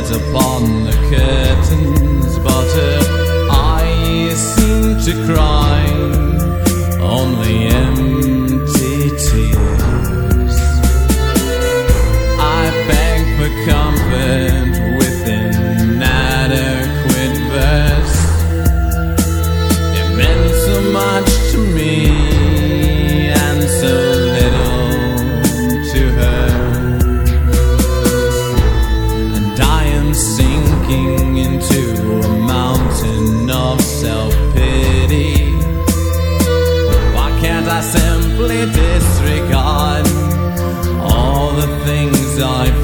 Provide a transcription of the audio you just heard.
words upon the curtains, but her eyes seem to cry only empty tears. I beg for comfort with inadequate verse. It meant so much to me and so little to her. And I am sinking into a mountain of self-pity. Why can't I simply disregard all the things I